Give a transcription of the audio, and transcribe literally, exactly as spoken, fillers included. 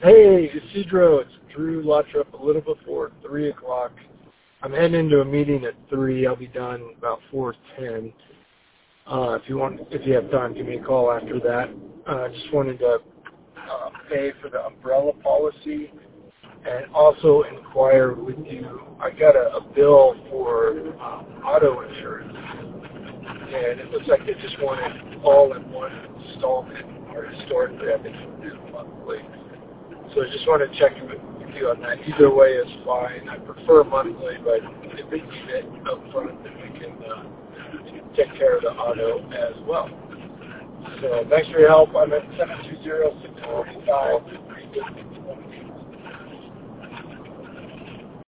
Hey, Isidro, it's Drew Lottrop a little before three o'clock. I'm heading into a meeting at three. I'll be done about four ten. Uh, if you want, if you have time, give me a call after that. I uh, just wanted to uh, pay for the umbrella policy and also inquire with you. I got a, a bill for um, auto insurance, and it looks like they just wanted all in one installment, or historically I've been doing monthly. So I just want to check in with you on that. Either way is fine. I prefer monthly, but if they need it up front, then we can uh, take care of the auto as well. So thanks for your help. I'm at seven two zero, six four five, three two two.